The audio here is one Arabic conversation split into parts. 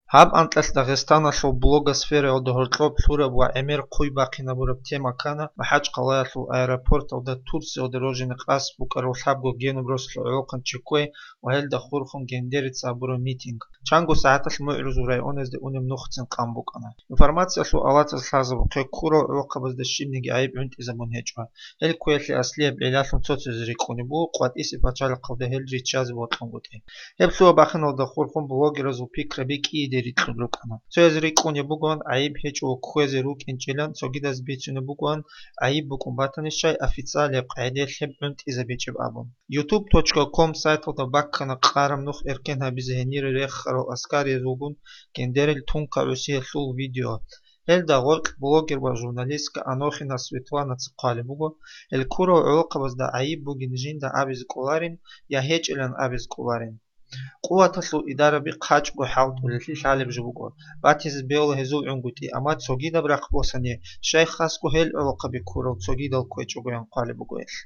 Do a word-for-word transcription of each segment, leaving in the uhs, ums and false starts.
Hab antlers Dagestana shu blogosfera odhortlop Surab va Emir Quybaqina burab tema kana mahaj qalayatlu aeroport da Tursiya odrojini qas bukaro sabgo genbroslo oqan chekwe va hel da khurkhun genderitsa buro meeting. Chango saatl mu'ruz rayonez de unim nukhtin qambukana. Informatsiya shu alatsal sazib qekuro oqabaz da shimnigi ayb unt izamon hechwa. Hel kwetli asliyab ilasun tsotsizri qunibu qat isi pachal qawda hel richaz botlonguti. Hel shu baxino da khurkhun bloggeroz pikrabik ide Rukana. So as Rikuni Bugon, Aib H O Quezi Ruk in Chilan, so Gidas Beach in Bugon, Aib Bukumbatanishai, Afizale, Qaide Hebrunt is a beach of Abon. YouTube dot com site of the Bakana Karam Nuh Erken Habizenir Recharo Askari Zugun, Kenderil Tunka Rusi full video. Elda Work blogger was journalistka Anochina Svetlana Tsqalibugo, El Kuro Oka was the Aib Buginjin the Abiz Kolarin, Yahech Elan Abiz Kolarin. قوة الإدارة بقاج بحاول ولتلي شعلب جبوكو باتيز بيول هزو عنقتي أما تسوجيدا برق بوسانية شيخ خاسكو هيل علاقة بكورو تسوجيدا الكويتشو بيان قالبو قويش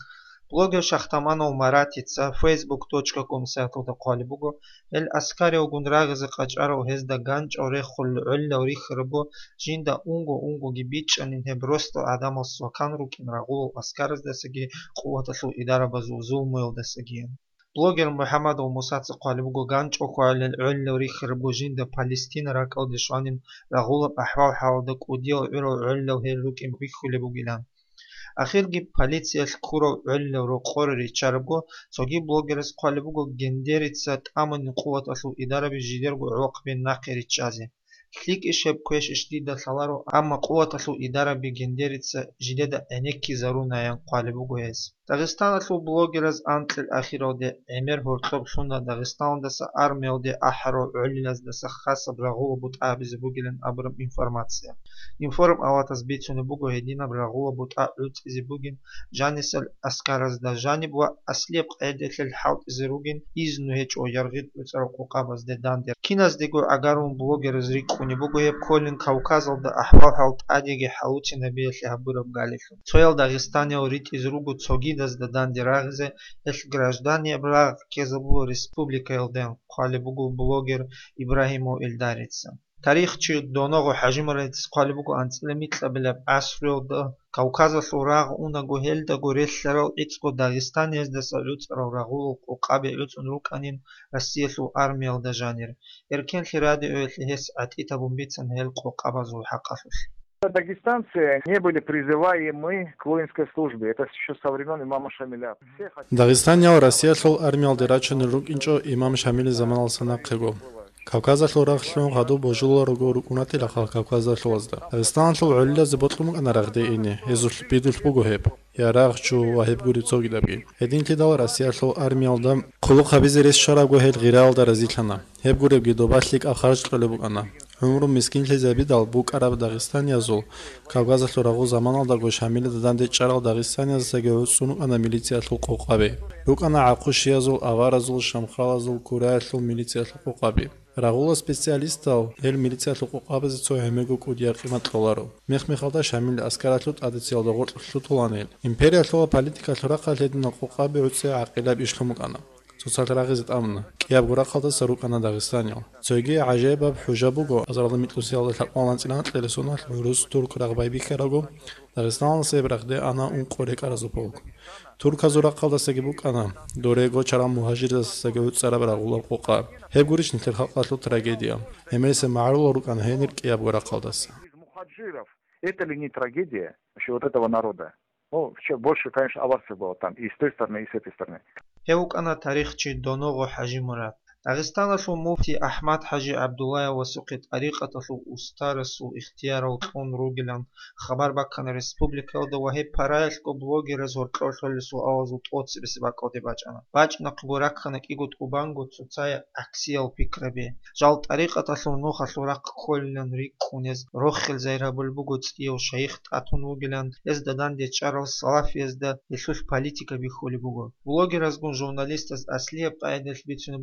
بلوجر شختمانو ومراتيتسا فيسبوك توچكا كوم ساتو دا قالبوغو الأسكاري وغن راغز قاجارو هزدا غانج أو ريخل علا وريخ ربو جيندا أونغو أونغو جيبيتش أنين هبروستو آدامو سوكان روكين راغولو أسكارز دسجي قوة الإدارة بزوزو ميل دسجيين بلوجر محمد وموسى قالبوغو غانج اوكوال العل وريخ ربوجين دا فلسطين راكو دشوانين راغولب احوال حاول دا كوديو عرو عل وهي روكين بيخو لبوغيلان اخير جي полиция الكورو عل وروقور ريتشاربو سوغي بلوجرز قالبوغو جنديريتسا تامن قوة اصل ادارة بجيدرغو عوق بين ناقي ريتشازي كليك إشهب كويش إشديدا سالارو أما قوة تلو إدارة بجنديرتسا جديدة أنيكي زارونا ينقالبو هز داغستان تلو بلوجرز أنتل الأخيرو دي عمر هورتوب سونا داغستان دسا أرميو دي أحرو علنز دسا خاصة برغولو بوت آبز بوغلن أبرم إنفورماتسيا إنفورم أواتز بيتسون بوغو هدينا برغولو بوت آبز إزي بوغن جانيسل أسكارز دا جانب و أسليب قيدة للحوت إزي روغن إزنو هيج أو يرغيد وترقو قابز دي داندر كيناز ديگو أغارون بلوجرز ريكو Нибуго еб колин Кавказал да ахвал халт адиги халучи набиесли хабуров галиху. Цоял Дагестане урит из ругу цогидас да дан дирагзе эл граждане браг кезабу республика элден Калибугу блогер Ибрахиму Элдарица. Тарих чи доногу хажимарец Калибугу анцлемит лабелаб асрил да Кавказа сураг унагу хелда гурелларал ицко Дагестане да салют рагул қоқабе үтсун руканин Россиялу армиял да жанер. Эркен хиради öğütlihis атита бумбицан хел қоқаба зул хақасус. Дагестанцы не были призываемы к воинской службе. Это еще со времен имама Шамиля. Дагестане Россиялу армиял дирачен рукинчо имам Шамили заманал санақего. Кавказалу рахлун гаду божулар рогор кунати лахал Кавказалу азда. Дагестанлу улля зботлум ана рагдеине. Езул бидул бугу хеб. Я рахчу вахеб гури цоги дабги. Эдин тидал Россиялу армиялда қулуқ хабизерес шарабгу хел гирал да разитлана. Хеб гуреб гидобашлик ахарж қылыбук ана. عمرو مسكين لزبي دال بوك عرب داغستان يزول كاغاز لورغو زمان الدغو شامل ددان دي چرال داغستان يزسگو سونو انا ميليتيا الحقوقابي بوك انا عقوش يزول اوارزول شمخالزول كوراتلو ميليتيا الحقوقابي راغول سبيسياليستال ال ميليتيا الحقوقابي زو همگو كوديا قيمت قولارو مخ مخالدا شامل اسكاراتلوت اديسيال دغور لوتولانيل امبريال لو بوليتيكا لورقال دين الحقوقابي وتسع عقيلاب اشلمك انا سوسال راغزت امن كياب غورا خالدا سروق انا داغستانيا زوجي عجيبه بحجابو ازرد ميتلوسيال الحقوقان سينات لسونات روس ترك رغباي بيكراغو داغستان سيبرخدي انا اون قوريك ارزوبوك ترك ازورا خالدا سگيبوك انا دوريغو چرام مهاجر سگيوت سرا براغولا قوقا هبغوريش نتل خالدو трагедия эмесе معرول рукан хенер كياب غورا خالدас мухаджиров это ли не трагедия вообще вот этого народа? Ну, еще больше, конечно, аварций было там и с той стороны, и с этой стороны. هيوك أنا تاريخ شي دونوغو حاجي مراد داغستان سو مفتي أحمد حاجي عبد الله وسقط طريقة سو أستار سو اختيار وطون روجلان خبر بكن ريسبوبليكا دو وهي بارايل كو بلوجر زور كورسول سو أوزو توتس بسباكو دي باجانا باج نقبورك خنك إيغوت أوبانغو تسوتايا أكسيال بيكربي جال طريقة سو نوخ سوراق كولن ريك خونيز روخل زيرا بلبوغو تيو شيخ تاتون روجلان يزدادان دي چارل صلاف يزدا يسوس بوليتيكا بيخولي بوغو بلوجر ازغون جورناليست از أصلية بايدل بيتسون بوك أنا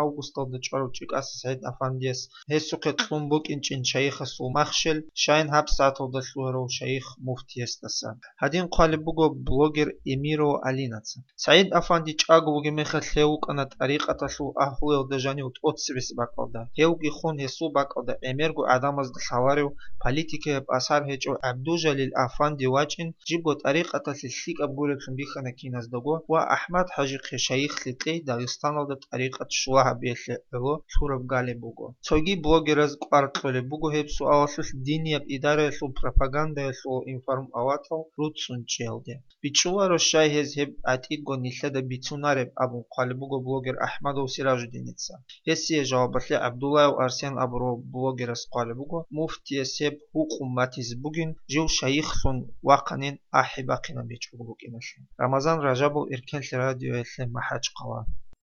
август алда чару чикас Саид Афандиес هسوق تلومبوك إنشين شيخ سومخشل شاين هبسات алда шлуэрو شيخ مفتيس تسا هادين قال بوغو بلوجر إميرو أليناتس سعيد أفاندي چاغو وغمخ لهوك أنا طريقة شو أهوي ودجاني وتوتسبس باقالدا هيوغي خون هسو باقالدا إميرغو آدامز دخواريو политике بأثار هجو عبدو جليل أفاندي واجن جيبو طريقة تلسيك أبغولك بيخنا كيناز دغو وأحمد حاجق شيخ لتلي داغستان алда طريقة شوها بيخل أغو سورب غالي بوغو توغي بلوجرز قارتلي بوغو هبسو أواسس دينيب إدارة سو بروباغندا سو إنفورم أواتو روتسون چيلدي بيچوا رو شاي هز هب أتيغو نيلدا بيتونارب أبو قال بوغو بلوجر أحمد وسراج الدينيتسا هسي جوابتلي عبد الله وأرسين أبرو بلوجرز قال بوغو مفتي سب حكوماتيز بوغين جو شيخ سون واقنين أحباقنا بيچوغو بوغينش رمضان رجب إركن راديو إسلام محاج قوان